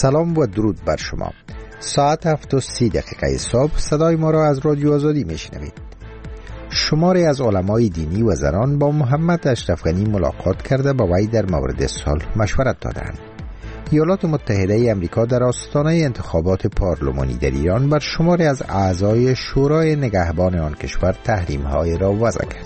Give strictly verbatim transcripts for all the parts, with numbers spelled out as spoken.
سلام و درود بر شما. ساعت هفت و سی دقیقه صبح صدای ما را از رادیو آزادی میشنوید. شماری از علمای دینی و زنان با محمد اشرف غنی ملاقات کرده با وی در مورد صلح مشورت دادند. ایالات متحده آمریکا در آستانه انتخابات پارلمانی در ایران بر شماری از اعضای شورای نگهبان آن کشور تحریم‌های را وضع کرد.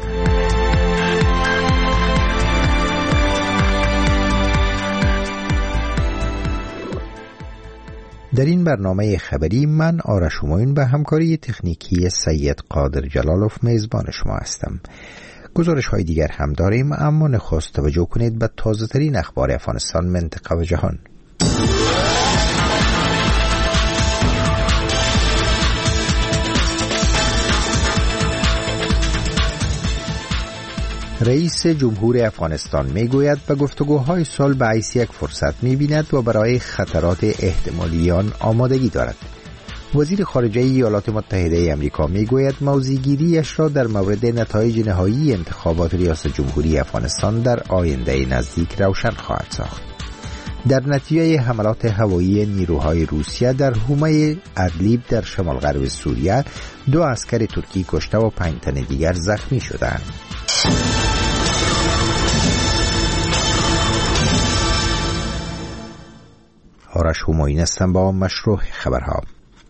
در این برنامه خبری من آرش همایون به همکاری تکنیکی سید قادر جلالوف میزبان شما هستم. گزارش های دیگر هم داریم، اما نخست توجه کنید به تازه ترین اخبار افغانستان، منطقه و جهان. رئیس جمهور افغانستان میگوید به گفتگوهای صلح به حیث یک فرصت می‌بیند و برای خطرات احتمالی آن آمادگی دارد. وزیر خارجه ایالات متحده آمریکا میگوید موضع‌گیری‌اش را در مورد نتایج نهایی انتخابات ریاست جمهوری افغانستان در آینده نزدیک روشن خواهد ساخت. در نتیجه حملات هوایی نیروهای روسیه در حومه ادلیب در شمال غرب سوریه، دو عسکر ترکی کشته و پنج تن دیگر زخمی شدند. آرش همایون هستم با مشروع خبرها.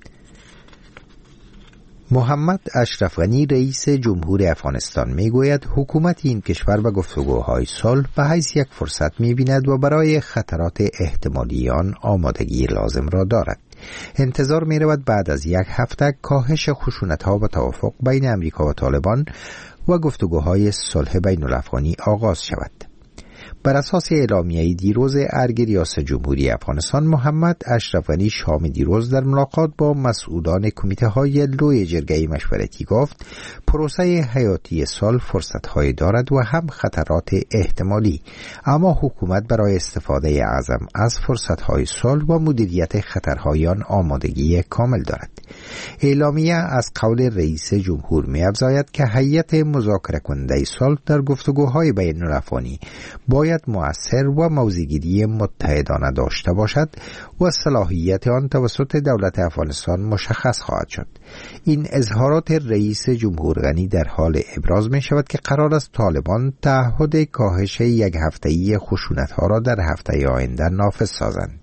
محمد اشرف غنی رئیس جمهور افغانستان میگوید حکومت این کشور به گفتگوهای صلح به حیث یک فرصت می‌بیند و برای خطرات احتمالی آن آمادگی لازم را دارد. انتظار می‌رود بعد از یک هفته کاهش خشونت‌ها و توافق بین امریکا و طالبان و گفتگوهای صلح بین الافغانی آغاز شود. بر اساس اعلامیه دیروز ارگ ریاست جمهوری افغانستان، محمد اشرف غنی شام دیروز در ملاقات با مسئولان کمیته های لوی جرگه مشورتی گفت پروسه حیاتی صلح فرصت‌های دارد و هم خطرات احتمالی، اما حکومت برای استفاده اعظم از فرصت‌های صلح و مدیریت خطرهای آن آمادگی کامل دارد. اعلامیه از قول رئیس جمهور می‌افزاید که هیئت مذاکره کننده صلح در گفتگوهای بین الافغانی باید مؤثر و موضع‌گیری متحدانه داشته باشد و صلاحیت آن توسط دولت افغانستان مشخص خواهد شد. این اظهارات رئیس جمهور غنی در حال ابراز می شود که قرار است طالبان تعهد کاهش یک هفته‌ای خشونت‌ها را در هفته آینده نافذ سازند.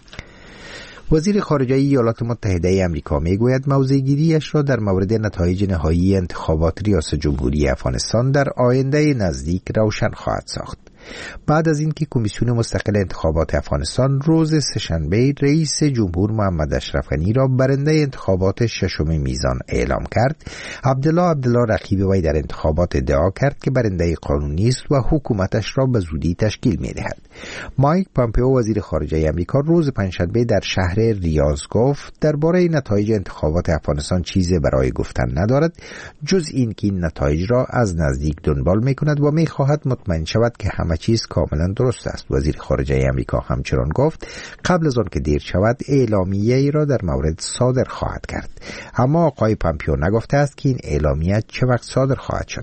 وزیر خارجه ایالات متحده آمریکا میگوید موضع‌گیری‌اش را در مورد نتایج نهایی انتخابات ریاست جمهوری افغانستان در آینده نزدیک روشن خواهد ساخت. بعد از اینکه کمیسیون مستقل انتخابات افغانستان روز سه‌شنبه رئیس جمهور محمد اشرف غنی را برنده انتخابات ششم میزان اعلام کرد، عبدالله عبدالله رقیب وی در انتخابات ادعا کرد که برنده قانونی است و حکومتش را به زودی تشکیل می‌دهد. مایک پامپئو وزیر خارجه آمریکا روز پنجشنبه در شهر ریاض گفت درباره نتایج انتخابات افغانستان چیزی برای گفتن ندارد جز این که این نتایج را از نزدیک دنبال می‌کند و می‌خواهد مطمئن شود که همه چیز کاملا درست است. وزیر خارجه آمریکا همچنان گفت قبل از آن که دیر شود اعلامیه ای را در مورد صادر خواهد کرد، اما آقای پامپئو نگفته است که این اعلامیه چه وقت صادر خواهد شد.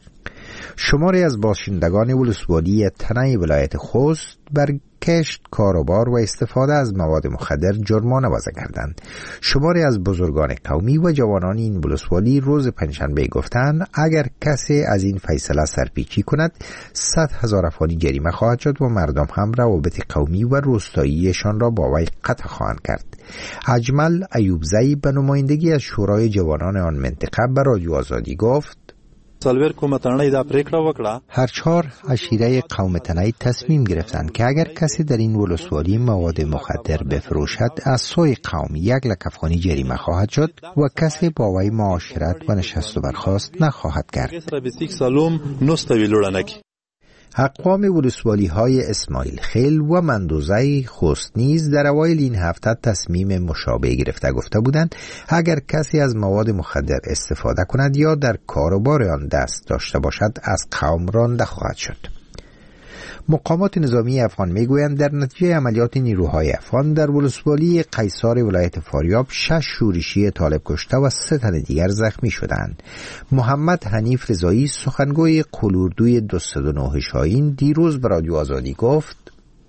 شماری از باشندگان ولسوالی تنه ولایت خوست بر کشت، کاروبار و استفاده از مواد مخدر جرمانه وضع کردند. شماری از بزرگان قومی و جوانان این ولسوالی روز پنجشنبه گفتند اگر کسی از این فیصله سرپیچی کند صد هزار افغانی جریمه خواهد شد و مردم هم روابط قومی و روستاییشان را با وی قطع خواهند کرد. اجمل ایوبزی به نمایندگی از شورای جوانان آن منطقه به رادیو آزادی گفت هر چهار عشیره قوم تنه‌ای تصمیم گرفتند که اگر کسی در این ولسوالی مواد مخدر بفروشد از سوی قوم یک لک افغانی جریمه خواهد شد و کسی با وی معاشرت و نشست و برخاست نخواهد کرد. اقوام ولسوالی های اسماعیل خیل و مندوزه خوست نیز در اوایل این هفته تصمیم مشابه گرفته گفته بودند اگر کسی از مواد مخدر استفاده کند یا در کاروبار آن دست داشته باشد از قوم رانده خواهد شد. مقامات نظامی افغان میگویند در نتیجه عملیات نیروهای افغان در ولسوالی قیصار ولایت فاریاب شش شورشی طالب کشته و سه تن دیگر زخمی شدند. محمد حنیف رضایی سخنگوی قلوردوی دویست و نه شاهین دیروز به رادیو آزادی گفت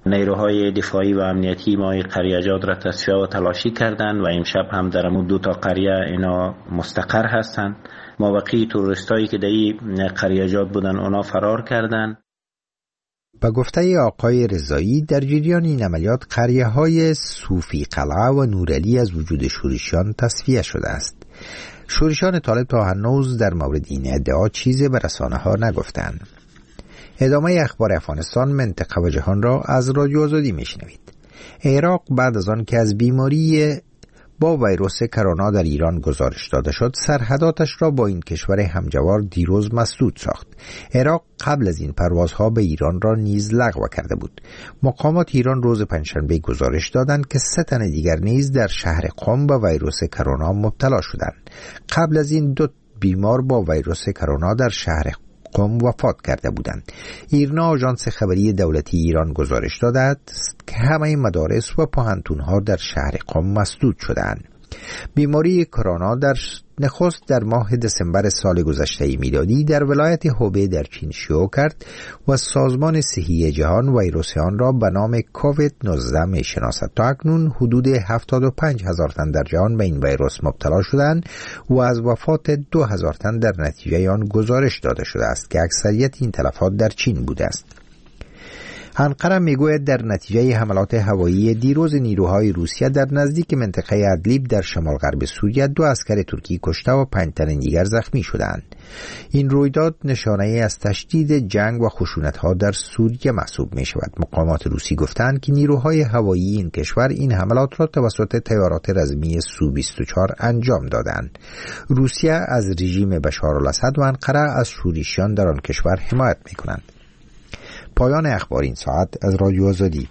نیروهای دفاعی و امنیتی ما قریه‌جات را تصفیه و تلاشی کردند و امشب هم در امون دو تا قریه اینا مستقر هستند. مابقی تروریستایی که در این قریه‌جات بودن اونا فرار کردند. با گفته آقای رضایی در جریان این عملیات قریه‌های صوفی قلعه و نورعلی از وجود شورشیان تصفیه شده است. شورشیان طالب تا هنوز در مورد این ادعا چیزی به رسانه‌ها نگفتند. ادامه اخبار افغانستان، منطقه و جهان را از رادیو آزادی میشنوید. عراق بعد از آن که از بیماری با ویروس کرونا در ایران گزارش داده شد، سرحداتش را با این کشور همجوار دیروز مسدود ساخت. عراق قبل از این پروازها به ایران را نیز لغو کرده بود. مقامات ایران روز پنجشنبه گزارش دادند که سه تن دیگر نیز در شهر قم با ویروس کرونا مبتلا شدند. قبل از این دو بیمار با ویروس کرونا در شهر قم وفات کرده بودند. ایرنا آژانس خبری دولتی ایران گزارش داده است که همه مدارس و پوهنتون‌ها در شهر قم مسدود شدند. بیماری کرونا در نخست در ماه دسامبر سال گذشته میلادی در ولایت هوبی در چین شیوع کرد و سازمان صحی جهان ویروس آن را به نام کووید نوزده میشناسد. تا اکنون حدود هفتاد و پنج هزار تن در جهان به این ویروس مبتلا شدند و از وفات دو هزار تن در نتیجه آن گزارش داده شده است که اکثریت این تلفات در چین بوده است. انقره میگوید در نتیجه حملات هوایی دیروز نیروهای روسیه در نزدیک منطقه ادلیب در شمال غرب سوریه دو عسکر ترکی کشته و پنج تن دیگر زخمی شدند. این رویداد نشانه از تشدید جنگ و خشونت‌ها در سوریه محسوب می شود. مقامات روسی گفتند که نیروهای هوایی این کشور این حملات را توسط طیارات رزمی سو بیست و چهار انجام دادند. روسیه از رژیم بشار الاسد و انقره از شورشیان در آن کشور حمایت می کنند. پایان اخبار این ساعت از رادیو آزادی.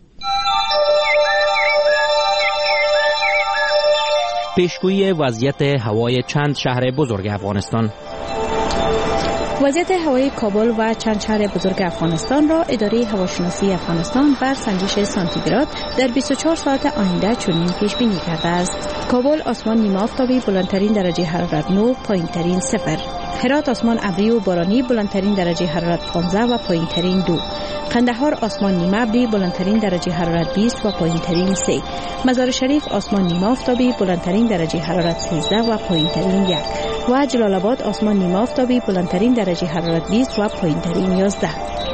پیشگویی وضعیت هوای چند شهر بزرگ افغانستان. وضعیت هوای کابل و چند شهر بزرگ افغانستان را اداره هواشناسی افغانستان بر سنجش سانتیگراد در بیست و چهار ساعت آینده چنین پیش بینی کرده است. کابل آسمان نیمه آفتابی، بلندترین درجه حرارت نه، پایینترین صفر. هرات آسمان ابری و بارانی، بلندترین درجه حرارت پانزده و پایینترین دو. قندهار آسمان نیمه ابری، بلندترین درجه حرارت بیست و پایینترین سه. مزار شریف آسمان نیمه آفتابی، بلندترین درجه حرارت سیزده و پایینترین یک. و جلال آباد آسمان نیمه آفتابی، بلندترین درجه حرارت بیست و پایینترین یازده.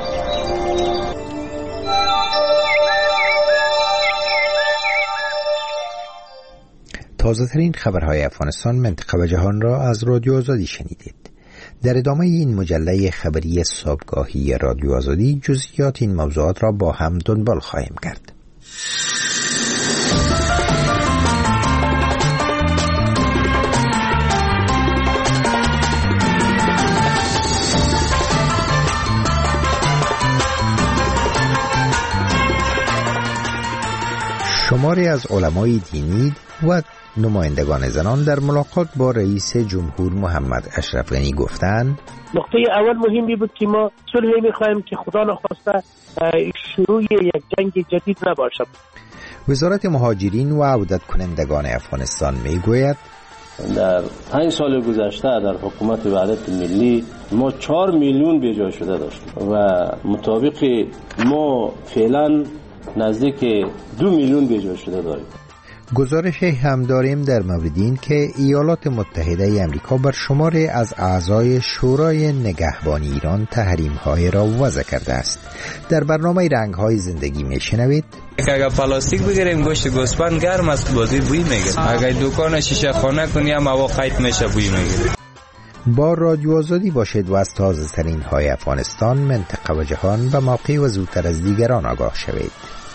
تازه ترین خبرهای افغانستان، منطقه و جهان را از رادیو آزادی شنیدید. در ادامه این مجله خبری صبحگاهی رادیو آزادی جزئیات این موضوعات را با هم دنبال خواهیم کرد. شماری از علمای دینی و نمایندگان زنان در ملاقات با رئیس جمهور محمد اشرف غنی گفتند نقطه اول مهمی بود که ما صلح می‌خوایم که خدا نخواسته شروع یک جنگ جدید نباشد. وزارت مهاجرین و عودت کنندگان افغانستان میگوید در پنج سال گذشته در حکومت وحدت ملی ما چهار میلیون بیجا شده داشتیم و مطابق ما فعلا نزدیک دو میلیون بیجا شده داریم. گزارش هم داریم در مورد این که ایالات متحده امریکا بر شماری از اعضای شورای نگهبان ایران تحریم‌های را وضع کرده است. در برنامه رنگ‌های زندگی میشنوید اگر پلاستیک بگیریم گوشت گوسفند گرم است بازی بوی میگیره. اگر دکان شیشه خانه کنیم هوا قیط میشه بوی میگیره. با رادیو آزادی باشید و از تازه ترین های افغانستان، منطقه و جهان و موقع و زودتر از دیگران آگاه شوید.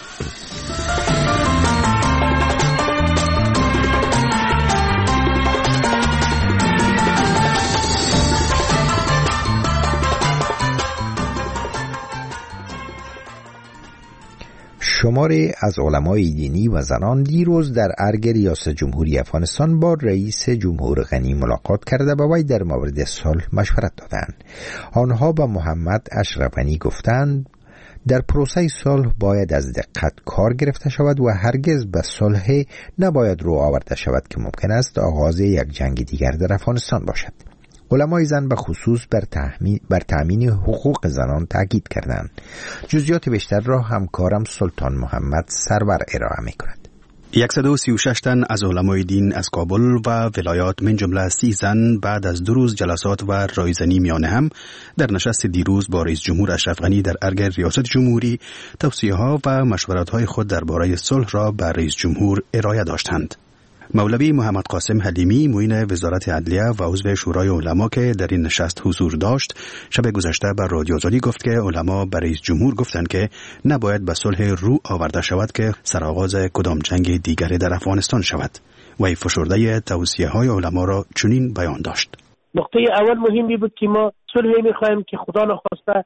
شماری از علمای دینی و زنان دیروز در ارگ ریاست جمهوری افغانستان با رئیس جمهور غنی ملاقات کرده و وی در مورد صلح مشورت دادند. آنها با محمد اشرف غنی گفتند در پروسه صلح باید از دقت کار گرفته شود و هرگز به صلح نباید رو آورده شود که ممکن است آغاز یک جنگ دیگر در افغانستان باشد. علمای زن به خصوص بر تأمین, بر تأمین حقوق زنان تاکید کردند. جزئیات بیشتر را همکارم سلطان محمد سرور ارائه می‌کند. صد و سی و شش تن از علمای دین از کابل و ولایات من جمله سی زن بعد از دو روز جلسات و رایزنی میانه هم در نشست دیروز با رئیس جمهور اشرف غنی در ارگ ریاست جمهوری توصیه ها و مشورت های خود درباره صلح را به رئیس جمهور ارائه داشتند. مولوی محمد قاسم حلیمی معین وزارت عدلیه و عضو شورای علما که در این نشست حضور داشت شب گذشته بر رادیو آزادی گفت که علما به رئیس جمهور گفتند که نباید به صلح رو آورده شود که سرآغاز کدام جنگ دیگری در افغانستان شود و فشرده توصیه های علما را چنین بیان داشت. نقطه اول مهمی بود که ما صلح می‌خوایم که خدا نخواسته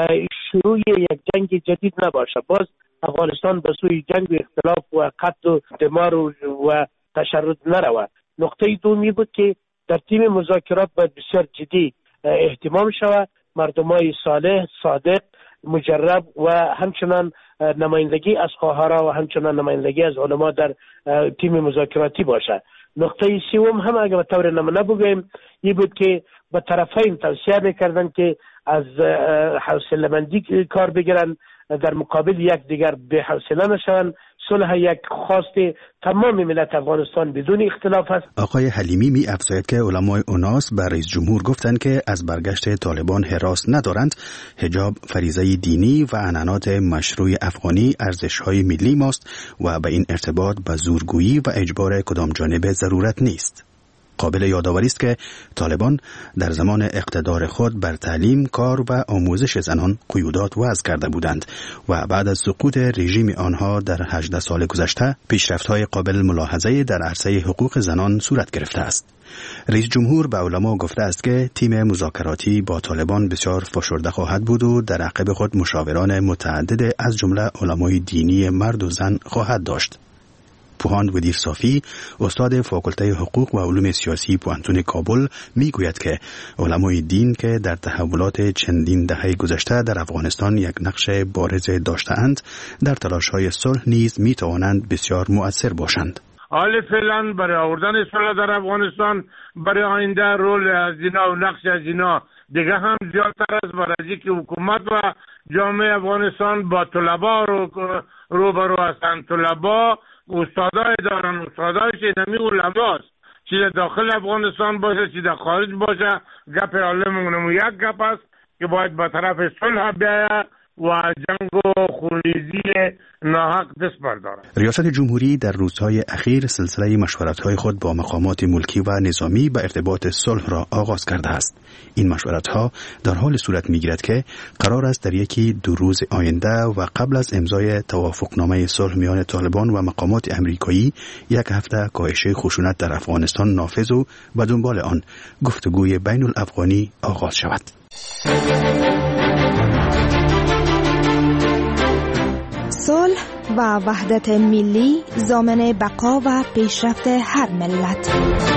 شروع یک جنگ جدید نباشه، باز افغانستان به سوی جنگ و اختلاف و قتل و دمار و تشرد نروه. نقطه دومی بود که در تیم مذاکرات باید بسیار جدی اهتمام شود، مردمای صالح، صادق، مجرب و همچنان نمایندگی از خواهرها و همچنان نمایندگی از علما در تیم مذاکراتی باشه. نقطه سوم هم اگر به طور نمونه بگویم این بود که به طرفین توصیه میکردن که از حوصله مندی کار بگیرن، در مقابل یک دیگر به حوصله نشون. صلح یک خواست تمام ملت افغانستان بدون اختلاف است. آقای حلیمی می افزاید که علمای اوناس بر رئیس جمهور گفتند که از برگشت طالبان هراس ندارند. حجاب فریضه دینی و عنعنات مشروع افغانی ارزش‌های ملی ماست و به این ارتباط به زورگویی و اجبار کدام جانب ضرورت نیست. قابل یادآوری است که طالبان در زمان اقتدار خود بر تعلیم، کار و آموزش زنان قیودات وضع کرده بودند و بعد از سقوط رژیم آنها در هجده سال گذشته پیشرفت‌های قابل ملاحظه در عرصه حقوق زنان صورت گرفته است. رئیس جمهور به علما گفته است که تیم مذاکراتی با طالبان بسیار فشرده خواهد بود و در عقب خود مشاوران متعدد از جمله علمای دینی مرد و زن خواهد داشت. پوهاند ودیر صافی، استاد فاکولته حقوق و علوم سیاسی پوهنتون کابل میگوید که علمای دین که در تحولات چندین دهه گذشته در افغانستان یک نقش بارز داشته‌اند، در تلاش‌های صلح نیز میتوانند بسیار مؤثر باشند. حال فعلا برای آوردن صلح در افغانستان برای آینده رول از اینا و نقش از اینا دیگه هم زیادتر از برای که حکومت و جامعه افغانستان با طلبا رو روبرو هستند. طلبا استادای دارن، استادای شیدمی علماست، چی داخل افغانستان باشه چی در خارج باشه. گپ علممونم یک گپ است که باید به طرف صلح بیاید و جنگ و خونریزی ناحق دست برداره. ریاست جمهوری در روزهای اخیر سلسله مشورت‌های خود با مقامات ملکی و نظامی به ارتباط صلح را آغاز کرده است. این مشورت‌ها در حال صورت می‌گیرد که قرار است در یکی دو روز آینده و قبل از امضای توافقنامه صلح میان طالبان و مقامات امریکایی یک هفته کاهش خشونت در افغانستان نافذ و به دنبال آن گفتگوی بین الافغانی آغاز شود. صلح و وحدت ملی ضامن بقا و پیشرفت هر ملت.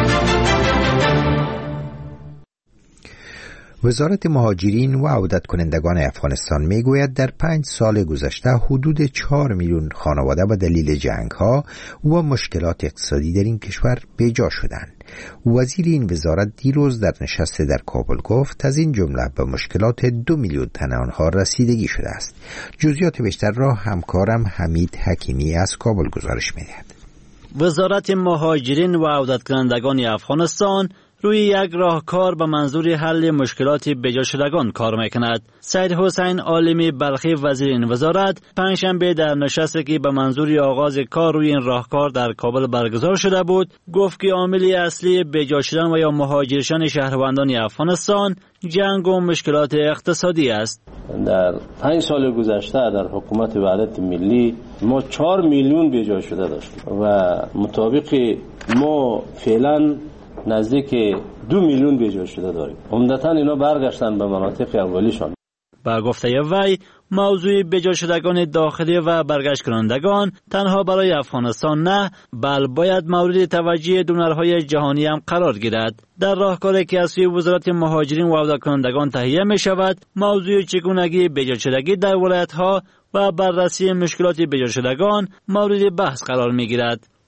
وزارت مهاجرین و عودت کنندگان افغانستان میگوید در پنج سال گذشته حدود چهار میلیون خانواده به دلیل جنگ ها و مشکلات اقتصادی در این کشور بیجا شدند. وزیر این وزارت دیروز در نشست در کابل گفت از این جمله به مشکلات دو میلیون تن آنها رسیدگی شده است. جزئیات بیشتر را همکارم حمید حکیمی از کابل گزارش می‌دهد. وزارت مهاجرین و عودت کنندگان افغانستان روی یک راهکار به منظور حل مشکلات بیجا شدگان کار میکند. سید حسین عالمی بلخی وزیر این وزارت پنجشنبه در نشستی که به منظور آغاز کار روی این راهکار در کابل برگزار شده بود گفت که عامل اصلی بیجا شدن و یا مهاجر شدن شهروندان افغانستان جنگ و مشکلات اقتصادی است. در پنج سال گذشته در حکومت وحدت ملی ما چهار میلیون بیجا شده داشتیم و مطابق ما فعلا نزدیک دو میلیون بیجا شده داریم. عمدتاً اینا برگشتن به مناطق اولیشان. با گفته وی موضوع بیجا شدگان داخلی و برگشت کنندگان تنها برای افغانستان نه بل باید مورد توجه دونرهای جهانی هم قرار گیرد. در راهکاری که از سوی وزارت مهاجرین و عودت کنندگان تهیه می شود موضوع چگونگی بیجا شدگی در ولایت‌ها و بررسی مشکلات بیجا شدگان مورد بحث قرار می گیرد.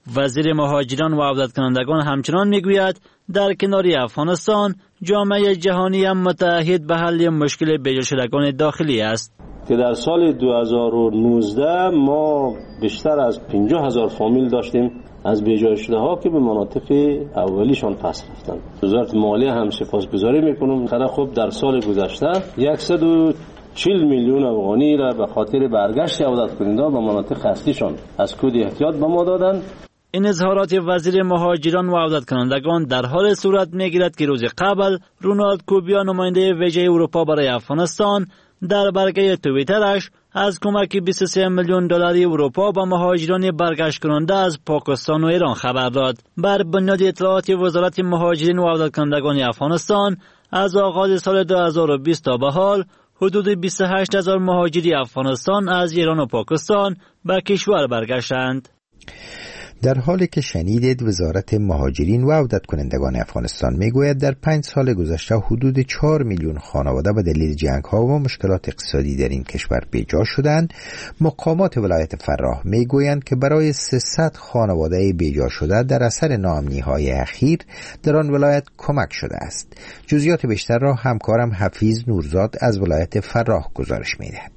وزیر مهاجران و عودت کنندگان همچنان میگوید در کنار افغانستان جامعه جهانی هم متعهد به حل مشکل بیجا شدگان داخلی است. که در سال دو هزار و نوزده ما بیشتر از پنجاه هزار فامیل داشتیم از بیجا شده ها که به مناطق اولیشان پس رفتند. وزارت مالیه هم سپاسگزاری میکنم. خیلی خوب در سال گذشته صد و چهل میلیون افغانی را به خاطر برگشت عودت کننده به مناطق اصلیشان از کود احتیاط به ما دادند. این اظهارات وزیر مهاجران و عودت کنندگان در حال صورت میگیرد که روز قبل رونالد کوبیا نماینده ویژه اروپا برای افغانستان در برگه توییترش از کمک بیست و سه میلیون دلاری اروپا به مهاجران برگشت کننده از پاکستان و ایران خبر داد. بر بنیاد اطلاعات وزارت مهاجرین و عودت کنندگان افغانستان از آغاز سال دو هزار و بیست تا به حال حدود بیست و هشت هزار مهاجری افغانستان از ایران و پاکستان به کشور برگشتند. در حالی که شنیدید وزارت مهاجرین و عودت کنندگان افغانستان میگوید در پنج سال گذشته حدود چهار میلیون خانواده به دلیل جنگ ها و مشکلات اقتصادی در این کشور بیجا شدند، مقامات ولایت فراه میگویند که برای سیصد خانواده بیجا شده در اثر ناامنی های اخیر در آن ولایت کمک شده است. جزئیات بیشتر را همکارم حفیظ نورزاد از ولایت فراه گزارش میدهد.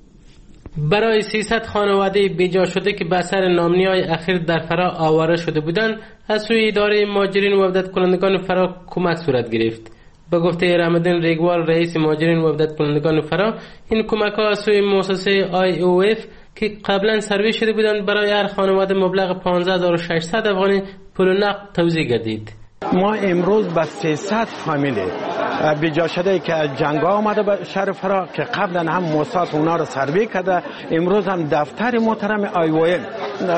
برای سیصد خانواده بیجا شده که به اثر ناامنی‌های اخیر در فرا آواره شده بودند از سوی اداره مهاجرین و عودت کنندگان فرا کمک صورت گرفت. به گفته رحمت‌الدین ریگوال رئیس مهاجرین و عودت کنندگان فرا، این کمک‌ها از سوی مؤسسه آی او اف که قبلا سروی شده بودند برای هر خانواده مبلغ پانزده هزار و ششصد افغانی پول نقد توزیع گردید. ما امروز به سیصد فامیل بیجا شده که جنگ آمده به شهر فرا که قبلا هم موساد اونا رو سروی کرده، امروز هم دفتر محترم آی او ام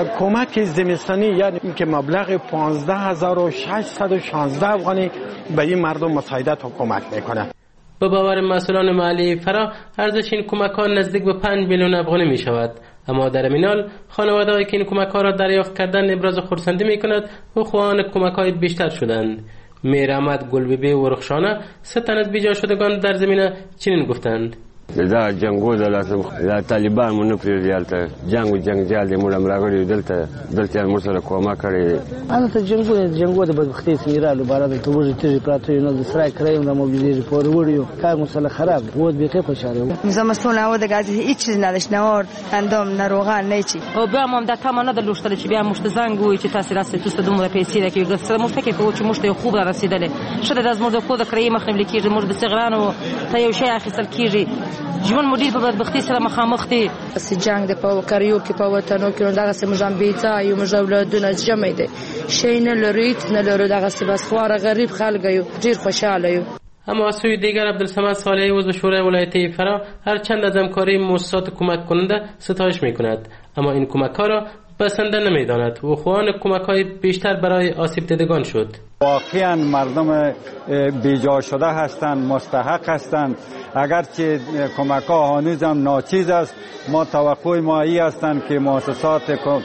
کمک زمستانی یعنی که مبلغ پانزده هزار و ششصد و شانزده افغانی به این مردم مساعدت و کمک میکنه. به باور مسئولان محلی فرا ارزش این کمک ها نزدیک به پنج میلیون افغانی می شود. اما در این حال خانواده هایی که این کمک ها را دریافت کردن ابراز خرسندی می کند و خواهان کمک های بیشتر شدند. میر احمد گلبیبی و رخشانه سه تن از بیجا شدگان در زمینه چنین گفتند: دا جنگو دلته دا طالبان مونږ پریږدي جنگ جنگجال دي موږ راغلي دلته دلته موږ سره کومه کړې انا ته جنگو جنگو د بدبختي سیرالو بارا ته وږي تیږي پراته نو د سرای کړی نو موبیلیږي پور وړیو کار مسله خراب بود بیخي خوشاله نظام مسئول او د غازی هیڅ چیز نداشت نوار اندام نروغان نه چی او بیا هم د تمانه د لوشتل چې بیا مشت زنګ وي چې تاسو راستي تاسو دومره پیسې ده کې ګسره مشت کې کوم چې مشت خوب رسیدله شته د از مرده کو د کړی مخنم لیکيږي مرده د صغرانو ته یو شی اخیستل کیږي ژوند مدیر په بدبختی سره مخامخ دي. سی جنگ د پاو کاریو کې پاو تنو کې دغه سم جنبیتا یو مجاولدونه جمع دي شي نه لریت نه لرو دغه سی بس خوار غریب خلک یو ډیر خوشاله یو. اما از سوی دیگر عبدالصمد صالحی عضو شورای ولایت فرا هر چند از همکاری مؤسسات کمک کننده ستایش میکند، اما این کمک ها را بسنده نمیداند و خواهان کمک های بیشتر برای آسیب دیدگان شد. واقعا مردم بیجا شده هستند، مستحق هستند، اگرچه کمک ها هنوز هم ناچیز است. ما توقع ما ای هستند که مؤسسات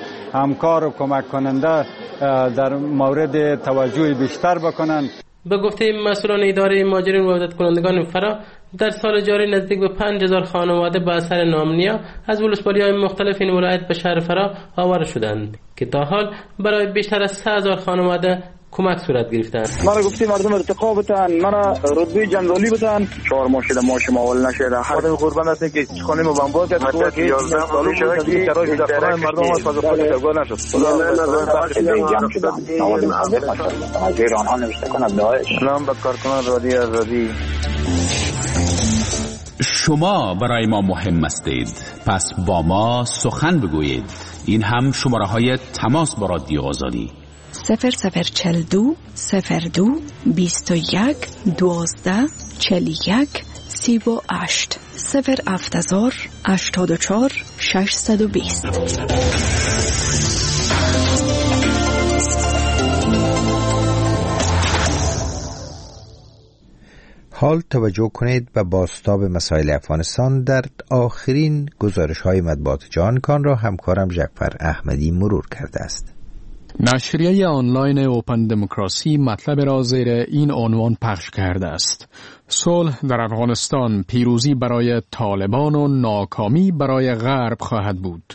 همکار و کمک کننده در مورد توجه بیشتر بکنند. به گفته مسئولان اداره مهاجرین و عودت کنندگان فرا در سال جاری نزدیک به پنج هزار خانواده به اثر ناامنی‌ها از ولسوالی‌های مختلف این ولایت به شهر فرا آواره شدند که تا حال برای بیشتر از سه هزار خانواده کمک صورت گرفتند. مرا گفتیم مردم ارتقا بتن، مرا رتبه جنرالی بتن، چهار ماه شده ماش ماول نشده. خدا قربان است که خانه ما بمبار کرد تو که یازده سال شده که چرای در خانه مردم از فاز خود ترگاه نشد. خدا جمع شده. نواد معذر نشد. حاضر آنها نوشته کند داعش. سلام به کارکنان رادیو آزادی. شما برای ما مهم هستید، پس با ما سخن بگویید. این هم شماره های تماس با رادیو آزادی: صفر صفر چل دو صفر دو بیست و یک دوازده چل یک سی و هشت صفر افتزار اشتاد و چار ششصد و بیست. حال توجه کنید به بازتاب مسائل افغانستان در آخرین گزارش های مطبوعات جهان کان را همکارم جعفر احمدی مرور کرده است. نشریه آنلاین اوپن دموکراسی مطلب را زیر این عنوان پخش کرده است: صلح در افغانستان پیروزی برای طالبان و ناکامی برای غرب خواهد بود.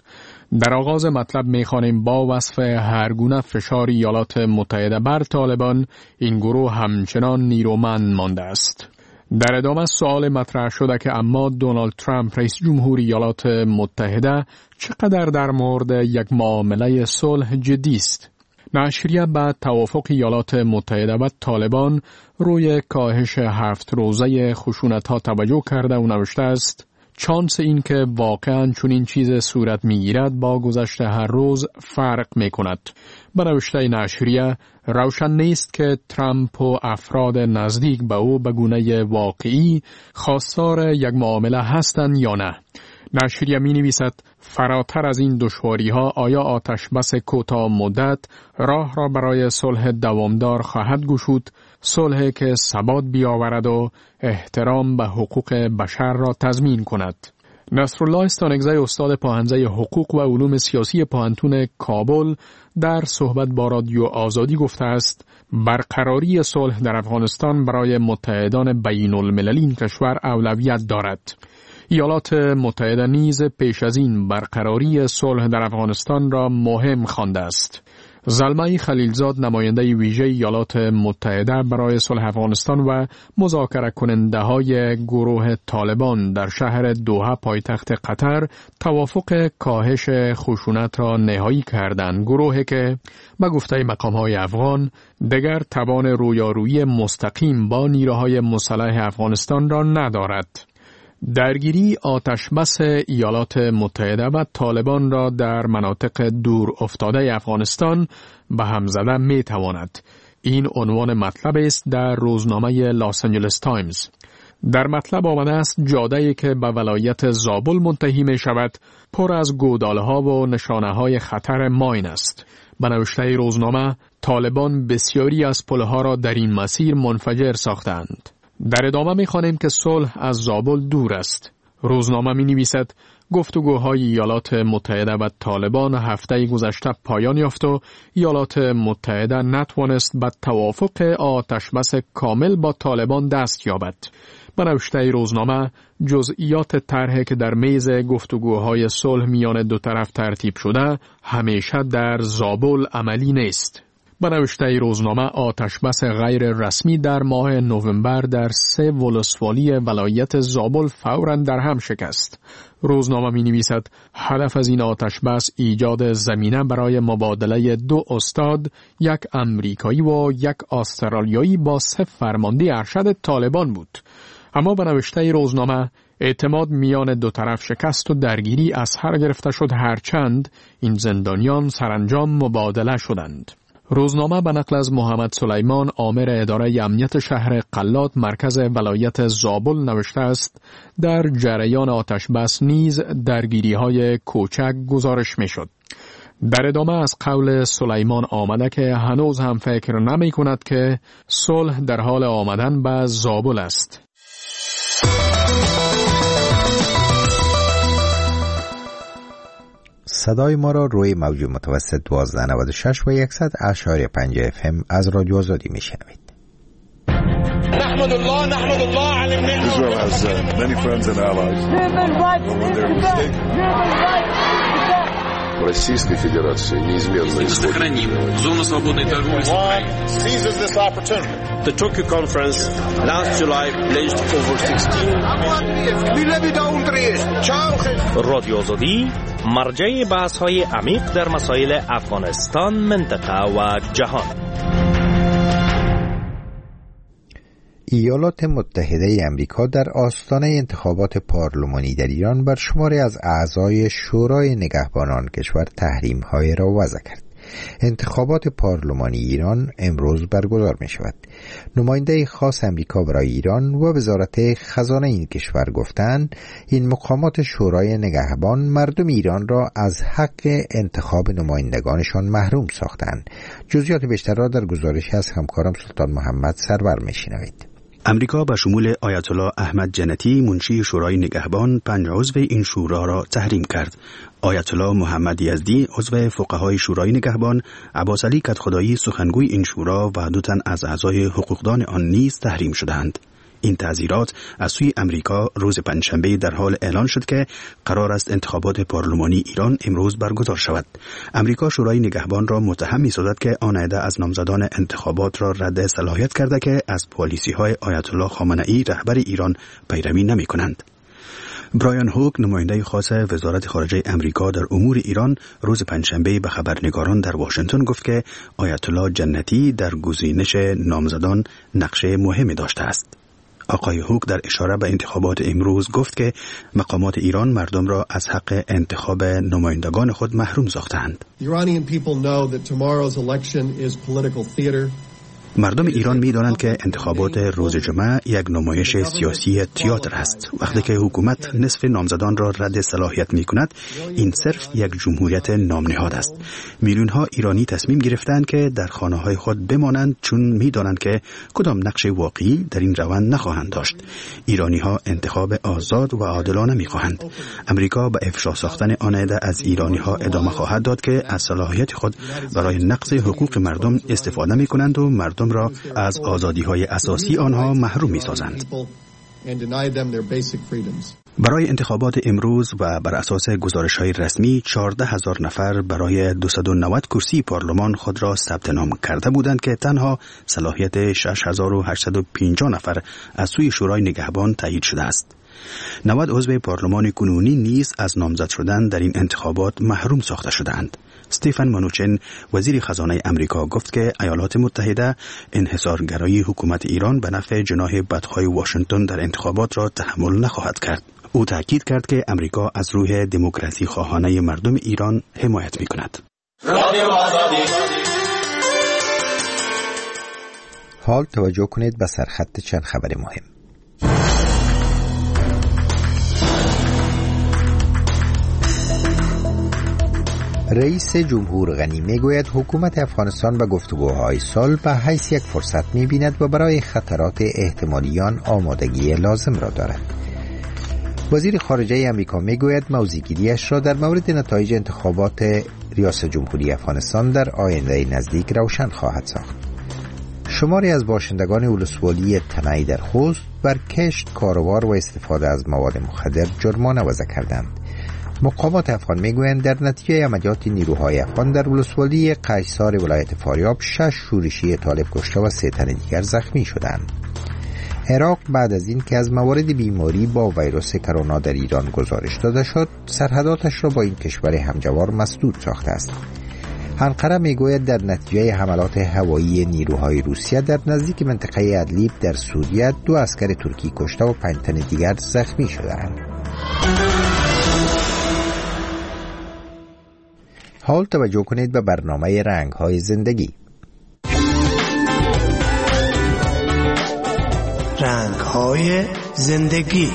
در آغاز مطلب می‌خوانیم با وصف هرگونه فشار ایالات متحده بر طالبان، این گروه همچنان نیرومند مانده است. در ادامه سوال مطرح شده که اما دونالد ترامپ رئیس جمهور ایالات متحده چقدر در مورد یک معامله صلح جدی است. نشریه به توافق ایالات متحده و طالبان روی کاهش هفت روزه خشونت‌ها توجه کرده و نوشته است چانس این که واقعاً چنین چیز صورت می‌گیرد با گذشت هر روز فرق می‌کند. به نوشته نشریه روشن نیست که ترامپ و افراد نزدیک به او به گونه واقعی خواستار یک معامله هستند یا نه. نشریه می نویسد فراتر از این دشواری‌ها آیا آتش بس کوتاه مدت راه را برای صلح دوامدار خواهد گشود، صلحی که ثبات بیاورد و احترام به حقوق بشر را تضمین کند. نصرالله استانگزی استاد پاهنزه حقوق و علوم سیاسی پاهنتون کابل در صحبت با رادیو آزادی گفته است برقراری صلح در افغانستان برای متحدان بین المللی این کشور اولویت دارد. ایالات متحده نیز پیش از این برقراری صلح در افغانستان را مهم خوانده است. زلمه خلیلزاد نماینده ویژه ایالات متحده برای صلح افغانستان و مذاکره کننده های گروه طالبان در شهر دوحه پایتخت قطر توافق کاهش خشونت را نهایی کردند. گروهی که به گفته مقام های افغان دیگر توان رویارویی مستقیم با نیروهای مسلح افغانستان را ندارد. درگیری آتشبس ایالات متحده و طالبان را در مناطق دور افتاده افغانستان به هم زده می تواند. این عنوان مطلب است در روزنامه لاس آنجلس تایمز. در مطلب آمده است جاده‌ای که به ولایت زابل منتهی می شود پر از گودالها و نشانه های خطر ماین است. به نوشته روزنامه طالبان بسیاری از پلها را در این مسیر منفجر ساختند. در ادامه می‌خوانیم که صلح از زابل دور است. روزنامه می‌نویسد گفتگوهای ایالات متحده و طالبان هفته گذشته پایان یافت و ایالات متحده نتوانست به توافق آتشبس کامل با طالبان دست یابد. به نوشته روزنامه جزئیات طرحی که در میز گفتگوهای صلح میان دو طرف ترتیب شده همیشه در زابل عملی نیست. به نوشته روزنامه آتشبس غیر رسمی در ماه نوامبر در سه ولسوالی ولایت زابل فوراً در هم شکست. روزنامه می نویسد هدف از این آتشبس ایجاد زمینه برای مبادله دو استاد، یک امریکایی و یک استرالیایی با سه فرمانده ارشد طالبان بود. اما به نوشته روزنامه اعتماد میان دو طرف شکست و درگیری از سر گرفته شد هرچند این زندانیان سرانجام مبادله شدند. روزنامه به نقل از محمد سلیمان آمر اداره امنیت شهر قلات مرکز ولایت زابل نوشته است در جریان آتشبس نیز درگیری های کوچک گزارش می شد. در ادامه از قول سلیمان آمده که هنوز هم فکر نمی کند که صلح در حال آمدن به زابل است. صدای ما را روی موج متوسط دوازده نود و شش و صد اشاری پنج اف ام از رادیو آزادی میشنوید. نحمد الله نحمد الله علی النعمة. Israel has uh, many friends and allies. Российской Федерации неизменно исходит. Сохраним зону свободной торговли с Украиной. Seizes this opportunity. The Tokyo conference last July pledged over sixteen. رادیو آزادی مرجع بحث‌های عمیق در مسائل افغانستان، منطقه و جهان. ایالات متحده امریکا در آستانه انتخابات پارلمانی در ایران بر شماری از اعضای شورای نگهبانان کشور تحریم‌های را وضع کرد. انتخابات پارلمانی ایران امروز برگزار می شود. نماینده خاص امریکا برای ایران و وزارت خزانه این کشور گفتند این مقامات شورای نگهبان مردم ایران را از حق انتخاب نمایندگانشان محروم ساختند. جزئیات بیشتر را در گزارشی از همکارم سلطان محمد سرور میشنوید. امریکا به شمول آیت الله احمد جنتی منشی شورای نگهبان پنج عضو این شورا را تحریم کرد. آیت الله محمد یزدی عضو فقهای شورای نگهبان، عباس علی کدخدایی سخنگوی این شورا و دو تن از اعضای حقوقدان آن نیز تحریم شدند. این تعزیرات از سوی امریکا روز پنجشنبه در حال اعلان شد که قرار است انتخابات پارلمانی ایران امروز برگزار شود. امریکا شورای نگهبان را متهم می‌سازد که آن عده از نامزدان انتخابات را رد صلاحیت کرده که از پالیسی‌های آیت الله خامنه‌ای رهبر ایران پیروی نمی‌کنند. برایان هوک نماینده خاص وزارت خارجه امریکا در امور ایران روز پنجشنبه به خبرنگاران در واشنگتن گفت که آیت الله جنتی در گزینش نامزدان نقش مهمی داشته است. آقای هوک در اشاره به انتخابات امروز گفت که مقامات ایران مردم را از حق انتخاب نمایندگان خود محروم ساختند. مردم ایران می دانند که انتخابات روز جمعه یک نمایش سیاسی تئاتر است. وقتی که حکومت نصف نامزدان را رد صلاحیت می کند، این صرف یک جمهوریت نامنهاد است. میلیون ها ایرانی تصمیم گرفتند که در خانه های خود بمانند چون می دانند که کدام نقش واقعی در این روند نخواهند داشت. ایرانی ها انتخاب آزاد و عادلانه می خواهند. امریکا به افشا ساختن آن عده از ایرانی ها ادامه خواهد داد که از صلاحیت خود برای نقض حقوق مردم استفاده می کنند و مردم را از آزادی‌های اساسی آنها محروم می‌سازند. برای انتخابات امروز و بر اساس گزارش‌های رسمی چهارده هزار نفر برای دویست و نود کرسی پارلمان خود را ثبت نام کرده بودند که تنها صلاحیت شش هزار و هشتصد و پنجاه نفر از سوی شورای نگهبان تایید شده است. نود عضو پارلمان کنونی نیز از نامزد شدن در این انتخابات محروم ساخته شدند. استیفن منوچن وزیر خزانه امریکا گفت که ایالات متحده انحصارگرایی حکومت ایران به نفع جناح بدخواه واشنگتن در انتخابات را تحمل نخواهد کرد. او تاکید کرد که امریکا از روح دموکراسی خواهانه مردم ایران حمایت می‌کند. حال توجه کنید به سرخط چند خبر مهم. رئیس جمهور غنی میگوید حکومت افغانستان به گفتگوهای صلح به حیث یک فرصت می‌بیند و برای خطرات احتمالی آن آمادگی لازم را دارد. وزیر خارجه آمریکا میگوید موضع‌گیری‌اش را در مورد نتایج انتخابات ریاست جمهوری افغانستان در آینده نزدیک روشن خواهد ساخت. شماری از باشندگان ولسوالی تنعی در خوست بر کشت، کاروبار و استفاده از مواد مخدر جرمانه وضع کردند. مقامات افغان میگویند در نتیجه عملیات نیروهای افغان در ولسوالی قیصار ولایت فاریاب شش شورشی طالب کشته و سه تن دیگر زخمی شدند. عراق بعد از این که از موارد بیماری با ویروس کرونا در ایران گزارش داده شد، سرحداتش را با این کشور همجوار مسدود ساخته است. انقره میگوید در نتیجه حملات هوایی نیروهای روسیه در نزدیک منطقه ادلیب در سوریه دو عسکر ترکی کشته و پنج تن دیگر زخمی شدند. حال توجه کنید به برنامه رنگ‌های زندگی. رنگ‌های زندگی.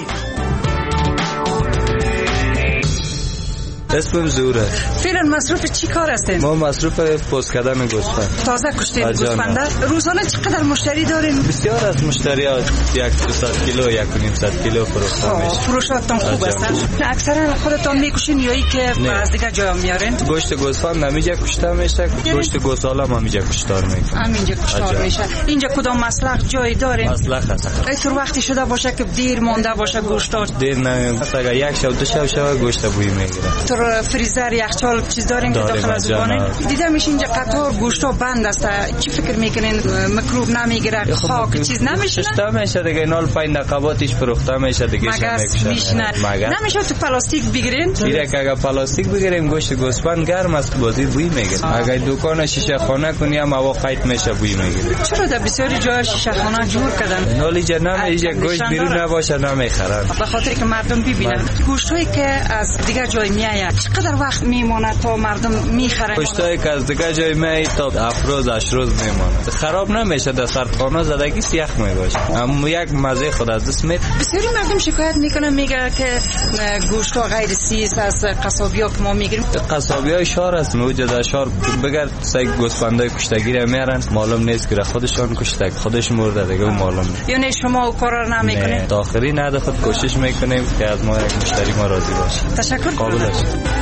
اسمم زوره. فعلا مصروف چی کار هستین؟ ما مصروف پوست کردن گوسفند. تازه کشتین گوسفند؟ روزانه چقدر مشتری دارین؟ بسیار از مشتریات یک صد کیلو یک و نیم صد کیلو فروخته میشه. فروشاتتون خوب است؟ اکثرا خودتون میکشین یا ای که از دیگه جا میارین؟ گوشت گوسفند نمیجا کشته میشه، گوشت گوساله هم اینجا کشتار میکنه. همینجا کشتار میشه. اینجا کدام مسلخ جای دارین؟ مسلخ هست. اینطور وقتی شده باشه که دیر مونده باشه گوشتار؟ دیر نه، اگر یک شب دو شب شب گوشت بوی میگیره. فریزر یخچال چیز دارین که داخل از زبانه دیدم میشه اینجا قطار گوشتا بند است. چی فکر میکنین میکروب نمیگیره؟ خاک چیز نمیشه؟ شسته میشه دیگه. اینال پای نقاباتش فروخته میشه دیگه. مگس میشنه نمیشه تو پلاستیک بگیرین؟ دیره که اگر پلاستیک بگیریم گوشت گوسفند گرم است بازی بوی میگیره. اگر دکان شیشه خانه کنی هم هوا قیت میشه بوی میگیره. چرا در بسیاری جای شیشه خانه جور کردن؟ نالی جنم اینجا گوشت بیرون نباشه نمیخرن. به خاطر که مردم ببینن گوشتایی که از دیگه جای میآید چقدر وقت میمونه تا مردم میخرن؟ گوشتایی که از دیگه جای میآید تا افروز اش روز میمونه. خراب نمیشه، در سردخانه زدگی سیخ میباشه. اما یک مزه خود از دست میاد. بسیاری مردم شکایت میکنن میگه که گوشت غیر سیس از قصابیا که ما میگیریم. قصابیای شهر است موجود در شهر بگرد سگ گوسفندای کشتگی میارن معلوم نیست که خودشون کشته خودش مرده دیگه معلوم نیست. یعنی شما او کارا رو نمیکنید؟ داخلی نه خود کوشش میکنیم که از ما یک مشتری ما راضی باشه. تشکر. قابل است.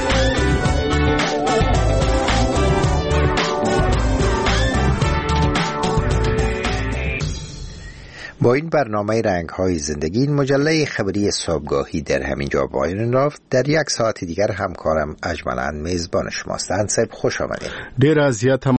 با این برنامه رنگ های زندگی، این مجله خبری صبحگاهی در همین جا پایان رفت. در یک ساعت دیگر همکارم اجملا میزبان شماست. انصب خوش آمدید. دیر از